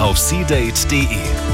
auf seadate.de.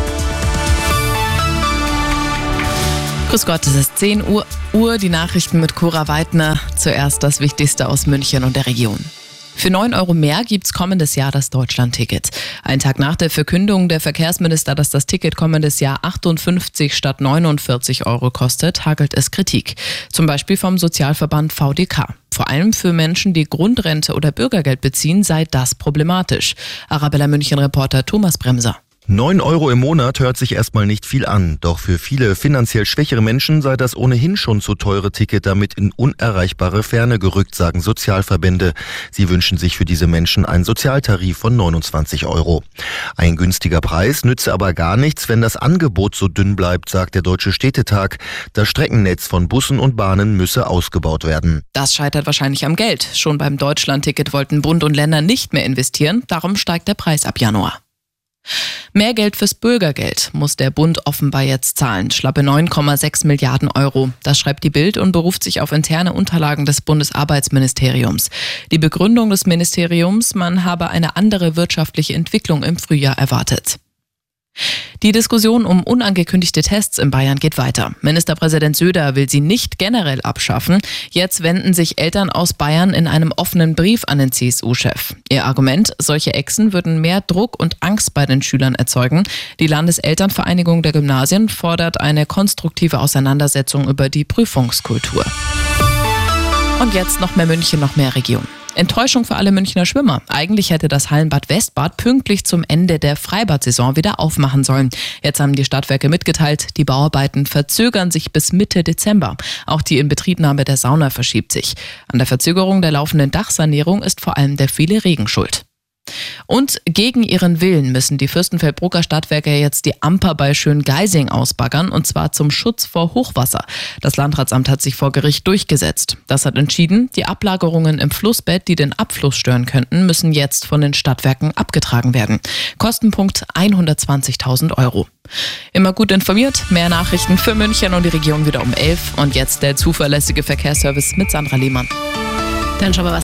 Grüß Gott, es ist 10 Uhr, die Nachrichten mit Cora Weidner. Zuerst das Wichtigste aus München und der Region. Für 9 Euro mehr gibt's kommendes Jahr das Deutschland-Ticket. Einen Tag nach der Verkündung der Verkehrsminister, dass das Ticket kommendes Jahr 58 statt 49 Euro kostet, hagelt es Kritik. Zum Beispiel vom Sozialverband VDK. Vor allem für Menschen, die Grundrente oder Bürgergeld beziehen, sei das problematisch. Arabella München-Reporter Thomas Bremser. 9 Euro im Monat hört sich erstmal nicht viel an, doch für viele finanziell schwächere Menschen sei das ohnehin schon zu teure Ticket damit in unerreichbare Ferne gerückt, sagen Sozialverbände. Sie wünschen sich für diese Menschen einen Sozialtarif von 29 Euro. Ein günstiger Preis nütze aber gar nichts, wenn das Angebot so dünn bleibt, sagt der Deutsche Städtetag. Das Streckennetz von Bussen und Bahnen müsse ausgebaut werden. Das scheitert wahrscheinlich am Geld. Schon beim Deutschland-Ticket wollten Bund und Länder nicht mehr investieren, darum steigt der Preis ab Januar. Mehr Geld fürs Bürgergeld muss der Bund offenbar jetzt zahlen. Schlappe 9,6 Milliarden Euro. Das schreibt die Bild und beruft sich auf interne Unterlagen des Bundesarbeitsministeriums. Die Begründung des Ministeriums, man habe eine andere wirtschaftliche Entwicklung im Frühjahr erwartet. Die Diskussion um unangekündigte Tests in Bayern geht weiter. Ministerpräsident Söder will sie nicht generell abschaffen. Jetzt wenden sich Eltern aus Bayern in einem offenen Brief an den CSU-Chef. Ihr Argument, solche Exen würden mehr Druck und Angst bei den Schülern erzeugen. Die Landeselternvereinigung der Gymnasien fordert eine konstruktive Auseinandersetzung über die Prüfungskultur. Und jetzt noch mehr München, noch mehr Region. Enttäuschung für alle Münchner Schwimmer. Eigentlich hätte das Hallenbad Westbad pünktlich zum Ende der Freibad-Saison wieder aufmachen sollen. Jetzt haben die Stadtwerke mitgeteilt, die Bauarbeiten verzögern sich bis Mitte Dezember. Auch die Inbetriebnahme der Sauna verschiebt sich. An der Verzögerung der laufenden Dachsanierung ist vor allem der viele Regen schuld. Und gegen ihren Willen müssen die Fürstenfeldbrucker Stadtwerke jetzt die Amper bei Schöngeising ausbaggern, und zwar zum Schutz vor Hochwasser. Das Landratsamt hat sich vor Gericht durchgesetzt. Das hat entschieden, die Ablagerungen im Flussbett, die den Abfluss stören könnten, müssen jetzt von den Stadtwerken abgetragen werden. Kostenpunkt 120.000 Euro. Immer gut informiert, mehr Nachrichten für München und die Region wieder um 11. Und jetzt der zuverlässige Verkehrsservice mit Sandra Lehmann. Dann schauen wir, was